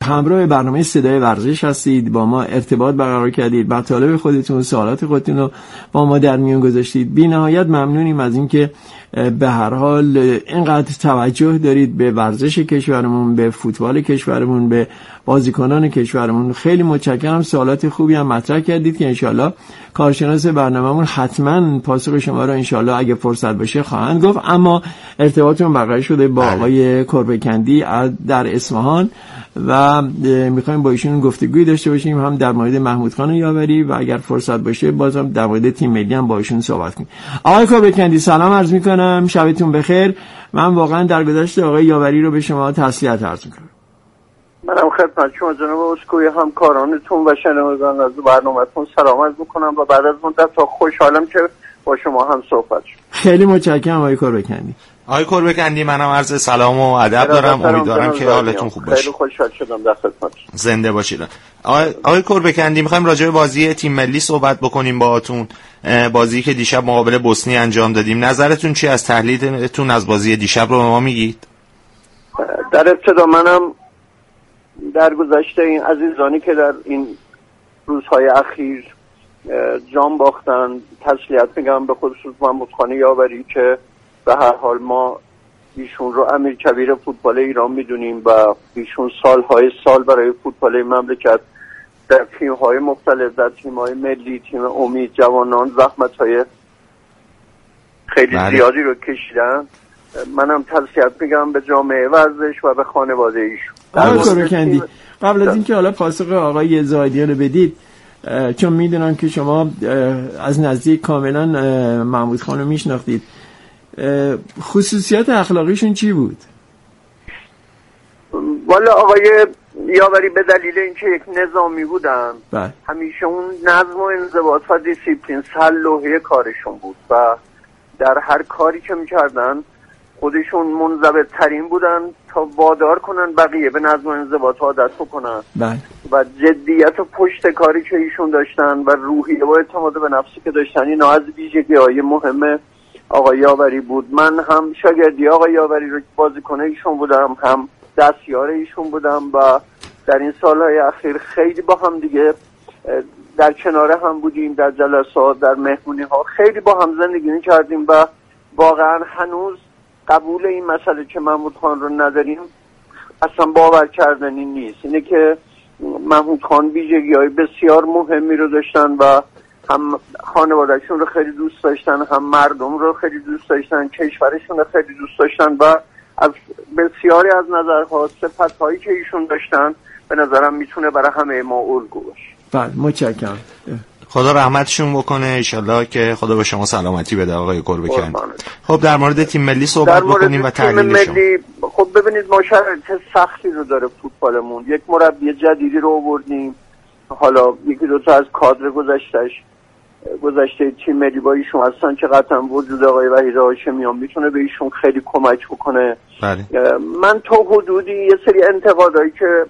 همراه برنامه صدای ورزش هستید، با ما ارتباط برقرار کردید، مطالب خودتون، سوالات خودتون رو با ما در میون گذاشتید. بی‌نهایت ممنونیم از اینکه به هر حال اینقدر توجه دارید به ورزش کشورمون، به فوتبال کشورمون، به بازیکنان کشورمون. خیلی متشکرم. سوالات خوبی هم مطرح کردید که انشالله کارشناس برنامه‌مون حتما پاسخ شما رو انشالله اگه فرصت باشه خواهند گفت. اما ارتباطمون برقرار شده با آقای کربکندی در اصفهان و میخوایم با ایشون گفتگوی داشته باشیم، هم در مورد محمود خان یاوری و اگر فرصت باشه بازم در مورد تیم ملی هم با ایشون صحبت کنیم. آقای کربکندی سلام عرض میکنم، شبتون بخیر. من واقعا در گذشت آقای یاوری رو به شما تسلیت عرض میکنم. منم خدمت شما جناب اسکوئی همکارانتون و شنوندگان از برنامه‌تون سلام عرض میکنم و بعد از مدت خوشحالم که با شما هم صحبت شد. خیلی متشکرم آقای کربکندی. آقای کربکندی منم عرض سلام و ادب دارم، امیدوارم که حالتون خوب باشه. خیلی خوشحال شدم در خدمت. زنده باشید. آقای کربکندی می‌خوایم راجع به بازی تیم ملی صحبت بکنیم باهاتون، بازی که دیشب مقابل بوسنی انجام دادیم. نظرتون چی از تحلیلتون از بازی دیشب رو به ما میگید؟ در ابتدا منم در گذشته این عزیزانی که در این روزهای اخیر جان باختن تسلیت میگم، به خصوص محمود خان یاوری که به هر حال ما ایشون رو امیر کبیر فوتبال ایران میدونیم و ایشون سالهای سال برای فوتبال مملکت در تیم‌های مختلف، در تیم‌های ملی، تیم امید جوانان زحمت‌های خیلی زیادی رو کشیدن. منم تسلیت میگم به جامعه ورزش و به خانواده ایشون. آقای کربکندی قبل از اینکه حالا پاسخ آقای زاهدیان رو بدید، چون میدونم که شما از نزدیک کاملا محمود خان رو میشناختید، خصوصیات اخلاقیشون چی بود؟ والا آقای یاوری به دلیل اینکه یک نظامی بودن همیشه اون نظم و انضباط و دیسیپلین سلوحه کارشون بود و در هر کاری که میکردن خودشون منضبط ترین بودن تا وادار کنن بقیه به نظم و انضباط عادت بکنن و جدیت و پشت کاری که ایشون داشتن و روحیه و اعتماد به نفسی که داشتن، اینا از ویژگی‌های مهم آقای یاوری بود. من هم شاگردی آقای یاوری رو بازیکن ایشون بودم، هم دستیار ایشون بودم و در این سالهای اخیر خیلی با هم دیگه در کنار هم بودیم، در جلسات، در مهمونی ها خیلی با هم زندگی می‌کردیم و واقعا هنوز قبول این مسئله که محمود خان رو نداریم اصلا باور کردنی نیست. اینه که محمود خان ویژگی‌های بسیار مهمی رو داشتن و هم خانواده‌شون رو خیلی دوست داشتن، هم مردم رو خیلی دوست داشتن، کشورشون رو خیلی دوست داشتن و از بسیاری از نظرها صفت‌هایی که ایشون داشتن به نظرم میتونه برای همه ما الگو باشه. بله متشکرم. خدا رحمتشون بکنه انشالله که خدا به شما سلامتی بده آقای کربکندی. خب در مورد تیم ملی صحبت بکنیم و تحلیلشون. خب ببینید ما شرایط سختی رو داره فوتبالمون. یک مربی جدیدی رو آوردیم، حالا یکی دو تا از کادر گذشته تیم ملی با ایشون هستن که قطعا وجود آقای وحید هاشمیان میتونه به ایشون خیلی کمک بکنه. من تا حدودی یه سری انتقادایی که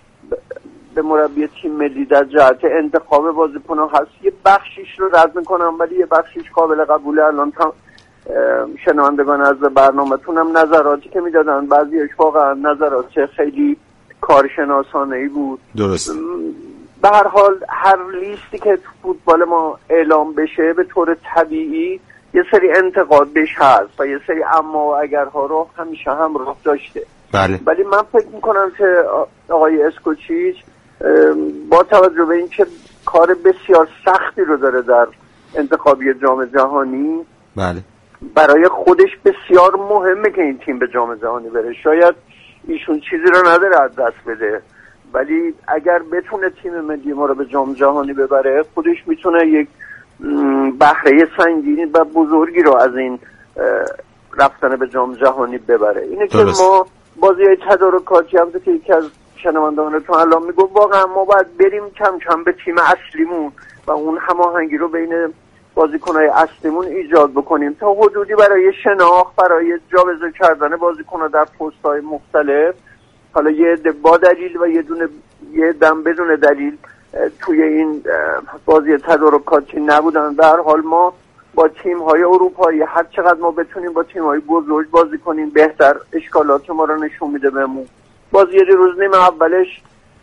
به مربی تیم ملی در جهت انتخاب بازیکن‌ها هست یه بخشیش رو رد میکنم، ولی یه بخشیش قابل قبوله. الان شنوندگان از برنامه‌تون هم نظراتی که میدادن بعضیش واقعا نظرات خیلی کارشناسانه‌ای بود. درست. به هر حال هر لیستی که تو فوتبال ما اعلام بشه به طور طبیعی یه سری انتقاد بهش هست و یه سری اما و اگرها رو همیشه همراه داشته. بله. ولی من فکر میکنم که آقای اسکوچیچ با توجه به اینکه کار بسیار سختی رو داره در انتخابی جام جهانی، بله، برای خودش بسیار مهمه که این تیم به جام جهانی بره. شاید ایشون چیزی رو نداره از دست بده، ولی اگر بتونه تیم ملی ما رو به جام جهانی ببره خودش میتونه یک بهره سنگینی و بزرگی رو از این رفتن به جام جهانی ببره. اینه که ما بازی‌های تدارکاتی هم که یکی از شنوندگانتون الان میگفت واقعا ما باید بریم کم کم به تیم اصلیمون و اون هماهنگی رو بین بازیکن‌های اصلیمون ایجاد بکنیم تا حدودی برای شناخت، برای جابجا کردن بازیکن‌ها در پست‌های مختلف، حالا یه با دلیل و یه دم بدون دلیل توی این بازی تدارکاتی نبودن. در حال ما با تیم‌های اروپایی هر چقدر ما بتونیم با تیم‌های بزرگ بازی کنیم بهتر. اشکالات ما رو نشون میده بهمون. بازی روز نیمه اولش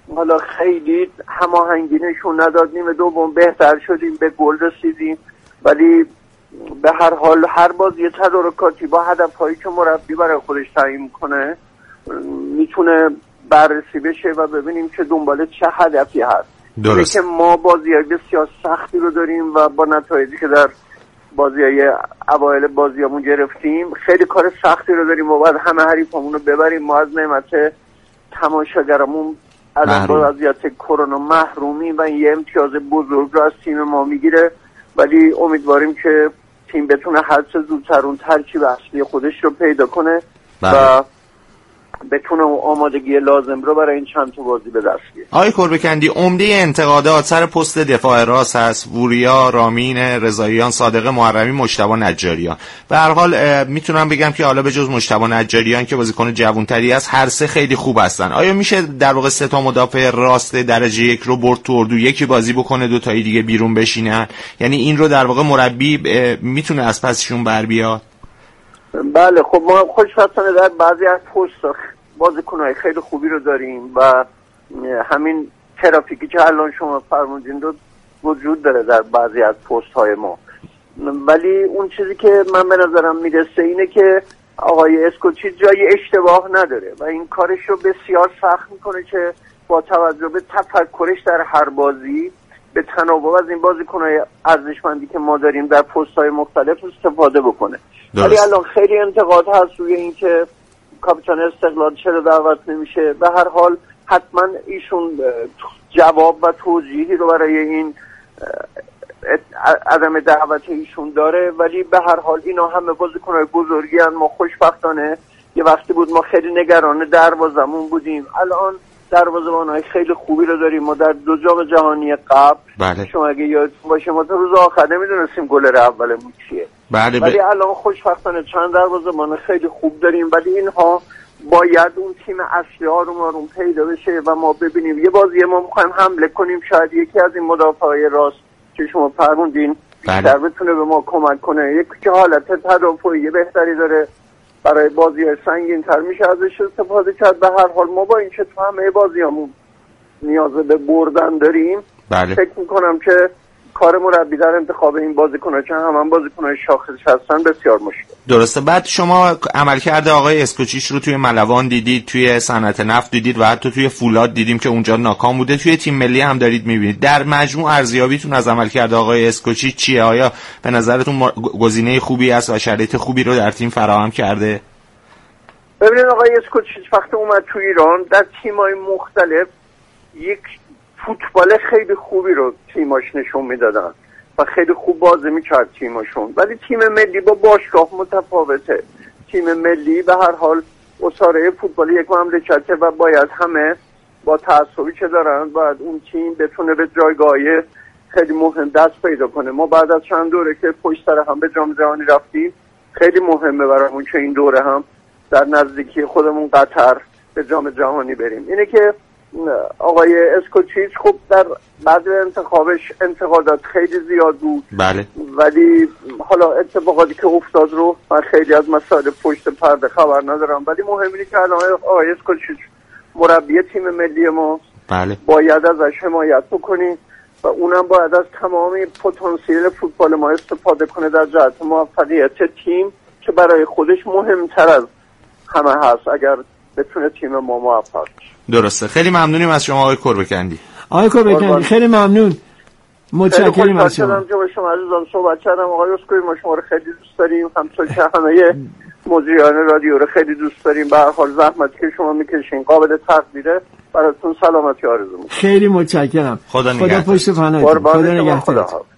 حالا خیلی هماهنگی نشون نداد، نیمه دوم بهتر شدیم، به گل رسیدیم، ولی به هر حال هر بازی تدارکاتی با هدفهایی که مربی برای خودش تعیین میکنه میتونه بررسی بشه و ببینیم که دنبال چه هدفی هست. درست. که ما بازی‌های بسیار سختی رو داریم و با نتایجی که در بازی‌های اوایل بازیامون گرفتیم خیلی کار سختی رو داریم و باید همه حریفامون رو ببریم. ما از نعمت تماشاگرمون الان با وضعیت کرونا محرومیم و یه امتیاز بزرگ رو از تیم ما میگیره، ولی امیدواریم که تیم بتونه هر چه زودتر اون ترکیب اصلی خودش رو پیدا کنه و بتونه آمادگی لازم رو برای این چند تا بازی به دست بیاره. آقای کربکندی، عمده انتقادات سر پست دفاع راست هست، وریا، رامین رضاییان، صادق محرمی، مجتبی نجاریان. به هر حال میتونم بگم که حالا به جز مجتبی نجاریان که بازیکن جوانتری است، هر سه خیلی خوب هستن. آیا میشه در واقع سه تا مدافع راست درجه یک رو برد تو اردو، یکی بازی بکنه دو تایی دیگه بیرون بشینن؟ یعنی این رو در واقع مربی میتونه از پسشون بر بیاد؟ بله، خب ما خوشبختانه در بعضی از پست بازیکن‌های خیلی خوبی رو داریم و همین ترافیکی که الان شما فرمودین رو وجود داره در بعضی از پست‌های ما، ولی اون چیزی که من به نظرم میرسه اینه که آقای اسکوچی جای اشتباه نداره و این کارش رو بسیار سخت میکنه که با توجه به تفکرش در هر بازی به تناوب از این بازیکن‌های ارزشمندی که ما داریم در پست‌های مختلف استفاده بکنه. ولی الان خیلی انتقاد هست روی این که کاپیتان استقلال چرا دعوت نمیشه. به هر حال حتما ایشون جواب و توضیحی رو برای این عدم دعوت ایشون داره، ولی به هر حال اینا همه بازیکن‌های بزرگی هستند. ما خوشبختانه یه وقتی بود ما خیلی نگران دروازمون بودیم، الان دروازه‌بان‌های خیلی خوبی رو داریم. ما در 2 جام جهانی قبل شما اگه یادتون باشه ما تا روز آخر نمیدونستیم گلر اولمون کیه. ولی الان خوشبختانه چند دروازه‌بان خیلی خوب داریم، ولی اینها باید اون تیم اصلی آروم پیدا بشه و ما ببینیم یه بازی ما می‌خوایم حمله کنیم، شاید یکی از این مدافعای راست که شما فرمودین بیشتر بتونه به ما کمک کنه. یکی که حالت تدافعی بهتری داره برای بازی‌های سنگین‌تر میشه ازش استفاده کرد. به هر حال ما با این که تو همه بازیامون نیاز به بردن داریم، فکر می‌کنم که کار مربی در انتخاب این بازیکن‌ها که هم بازیکن‌های شاخص هستن بسیار مشکل. درسته. بعد شما عملکرد آقای اسکوچیچ رو توی ملوان دیدید، توی صنعت نفت دیدید و حتی توی فولاد دیدیم که اونجا ناکام بوده، توی تیم ملی هم دارید می‌بینید. در مجموع ارزیابیتون از عملکرد آقای اسکوچیچ چیه؟ آیا به نظرتون گزینه خوبی است و شرایط خوبی رو در تیم فراهم کرده؟ ببینید آقای اسکوچیچ وقتی اومد تو ایران در تیم‌های مختلف یک فوتبال خیلی خوبی رو تیماش نشون میدادن و خیلی خوب بازی میکرد تیمشون، ولی تیم ملی با باشگاه متفاوته. تیم ملی به هر حال اساره فوتبال یک مملکته و باید همه با تعصبی که دارن باید اون تیم بتونه به جایگاهی خیلی مهم دست پیدا کنه. ما بعد از چند دوره که پشت سر هم به جام جهانی رفتیم خیلی مهمه برامون که این دوره هم در نزدیکی خودمون قطر به جام جهانی بریم. اینه که آقای اسکوچیچ خب در بعد انتخابش انتقادات خیلی زیاد بود، ولی حالا اتفاقاتی که افتاد رو من خیلی از مسائل پشت پرده خبر ندارم، ولی مهم اینه که الان آقای اسکوچیچ مربی تیم ملی ما باید ازش حمایت بکنیم و اونم باید از تمام پتانسیل فوتبال ما استفاده کنه در جهت موفقیت تیم که برای خودش مهمتر از همه هست اگر بتونه تیم ما موفق بشه. درسته. خیلی ممنونیم از شما آقای کربکندی. آقای کربکندی خیلی ممنون. متشکرم از شما. خیلی خوشحالم که شما عزیزان صحبت کردم. آقای اسکوئی ما شما رو خیلی دوست داریم، همونطور که همه مجریان رادیو رو خیلی دوست داریم. به هر حال زحمتی که شما میکشین قابل تقدیره. براتون سلامتی آرزو می‌کنم. خیلی متشکرم. خدا پشت پناهتون. خدا نگهدار.